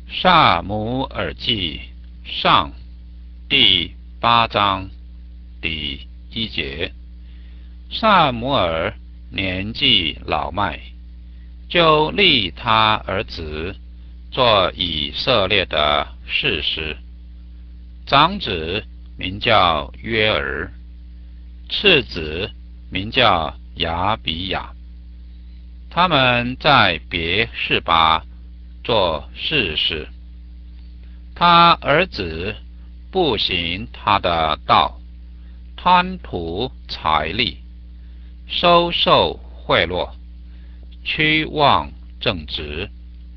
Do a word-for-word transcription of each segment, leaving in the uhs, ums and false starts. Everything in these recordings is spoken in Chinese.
撒母耳记上第八章第一节。撒母耳年纪老迈，就立他儿子做以色列的士师。长子名叫约尔，次子名叫亚比亚。他们在别是巴做士师。他儿子不行他的道，贪图财利，收受贿赂，屈枉正直。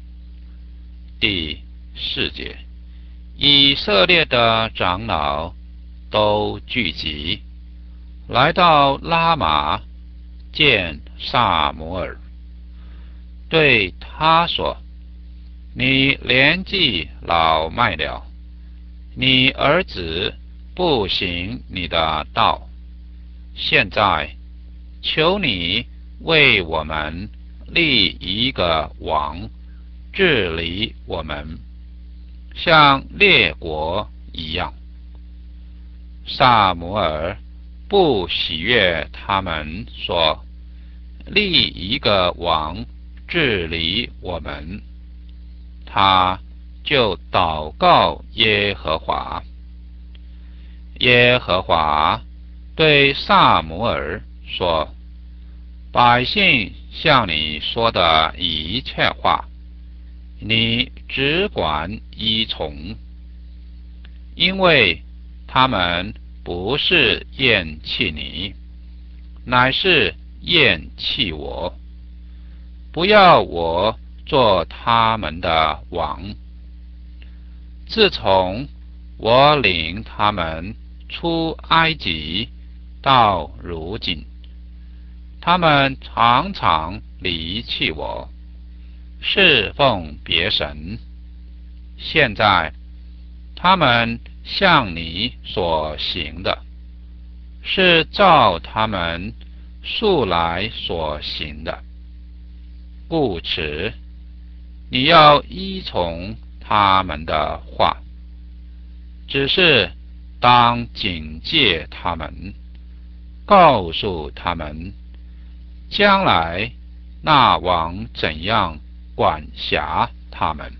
第四节，以色列的长老都聚集，来到拉玛见撒母耳，对他说：你年纪老迈了，你儿子不行你的道，现在求你为我们立一个王，治理我们，像列国一样。撒母耳不喜悦他们说，立一个王治理我们，他就祷告耶和华。耶和华对撒母耳说：百姓向你说的一切话，你只管依从，因为他们不是厌弃你，乃是厌弃我，不要我做他们的王。自从我领他们出埃及到如今，他们常常离弃我，侍奉别神。现在他们向你所行的，是照他们素来所行的，故此你要依从他们的话，只是当警戒他们，告诉他们将来那王怎样管辖他们。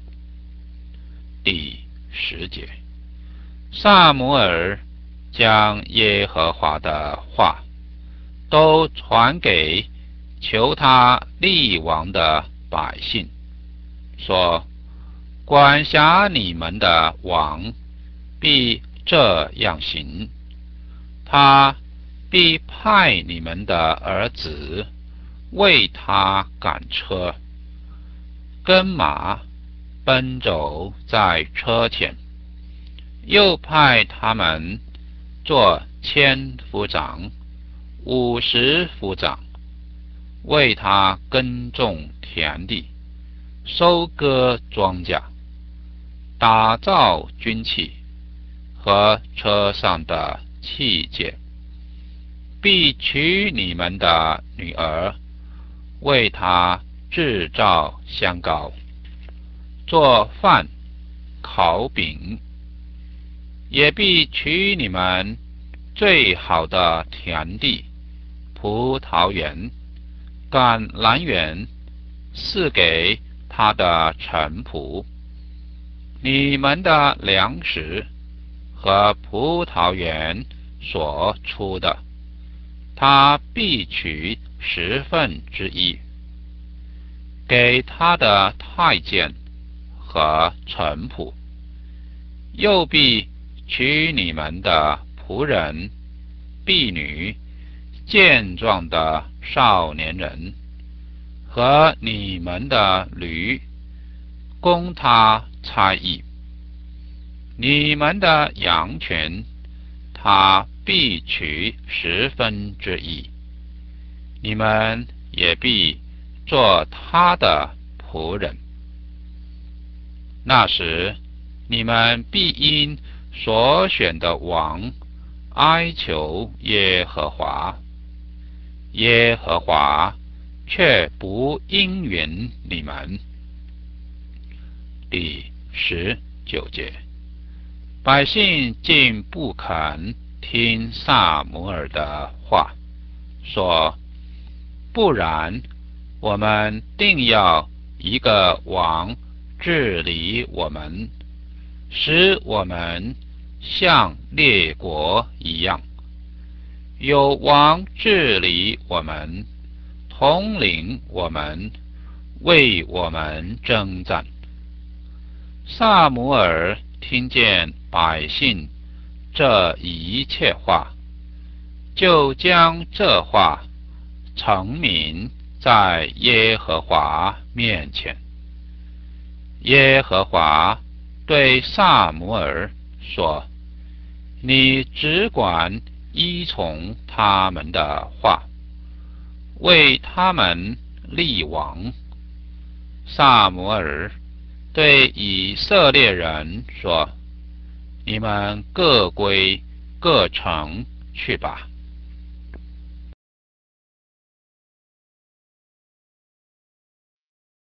第十节，撒母耳将耶和华的话都传给求他立王的百姓，说：管辖你们的王必这样行，他必派你们的儿子为他赶车，跟马奔走在车前，又派他们做千夫长、五十夫长，为他耕种田地，收割庄稼，打造军器和车上的器械，必娶你们的女儿，为他制造香膏，做饭、烤饼，也必娶你们最好的田地、葡萄园、橄榄园，赐给他的臣仆。你们的粮食和葡萄园所出的，他必取十分之一，给他的太监和臣仆，又必取你们的仆人、婢女、健壮的少年人和你们的驴，供他差役。你们的羊群，他必取十分之一，你们也必做他的仆人。那时，你们必因所选的王哀求耶和华，耶和华却不应允你们。 第十九节。百姓竟不肯听撒母耳的话，说：不然，我们定要一个王治理我们，使我们像列国一样，有王治理我们，统领我们，为我们征战。撒母耳听见百姓这一切话，就将这话陈明在耶和华面前。耶和华对撒母耳说：你只管依从他们的话，为他们立王。撒母耳对以色列人说：你们各归各城去吧。